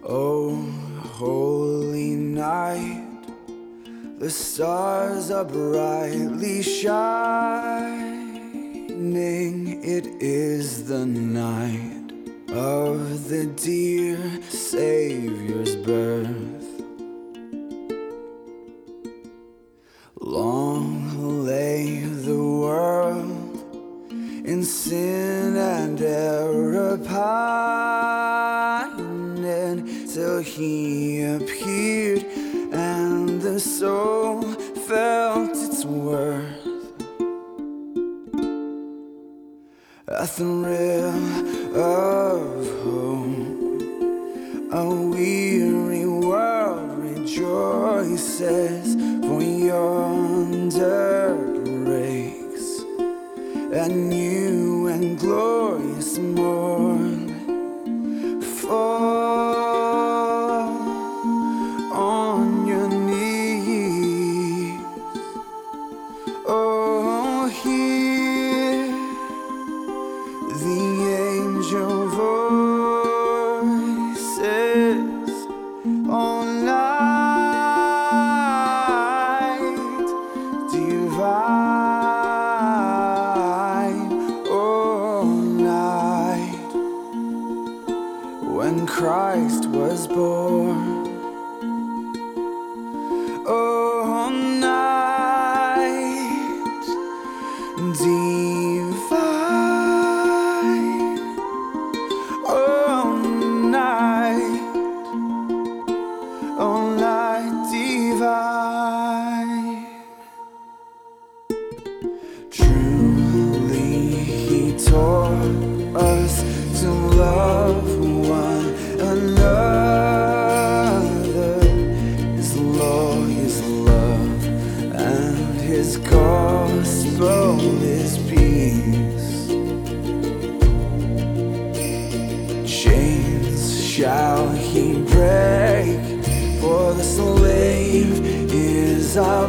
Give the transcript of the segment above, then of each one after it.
Oh, holy night, the stars are brightly shining. It is the night of the dear Savior's birth. Long lay the world in sin and error pining, till he appeared and the soul felt its worth. A thrill of hope, a weary world rejoices, for yonder breaks a new and glorious morn. Fall on your knees, oh, hear the angel voices all night divine, all night when Christ was born. All night divine, all night divine. Truly he taught us to love one another. His law is love, and his gospel is peace. Chains shall he break, for the slave is our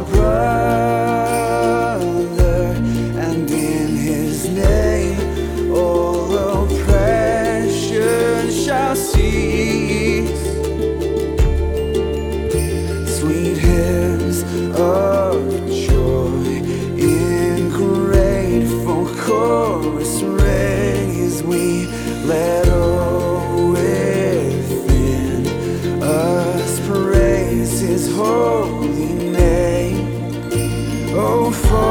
brother, and in his name all oppression shall cease. Sweet hymns of joy in grateful chorus raise we, let all within us praise his holy name. Oh,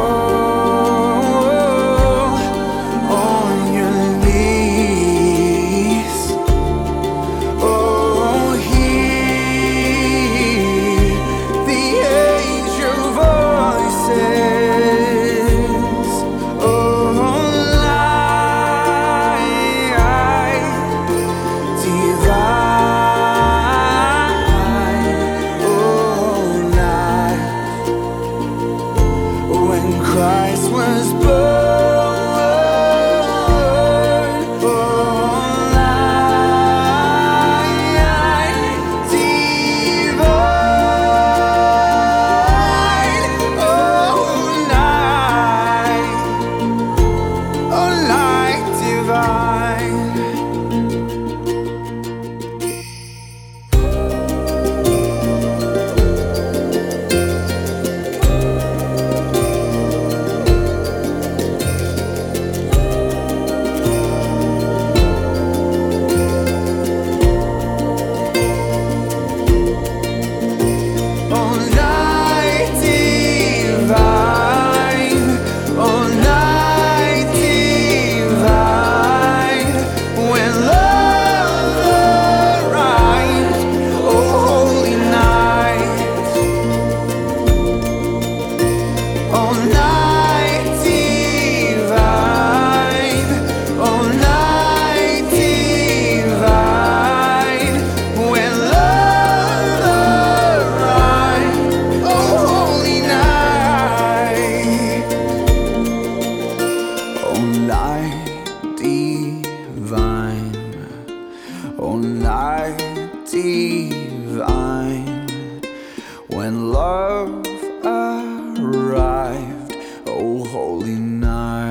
fall on your knees, oh, hear the angel voices, oh, light divine, oh, night when Christ was born. Oh, light divine, oh, light divine. Oh, night divine, oh, night divine, when love arrived, oh, holy night, oh, night divine, oh, night divine, when love arrived, oh, holy night, oh, night divine, oh, night divine, when love arrived, oh, holy night.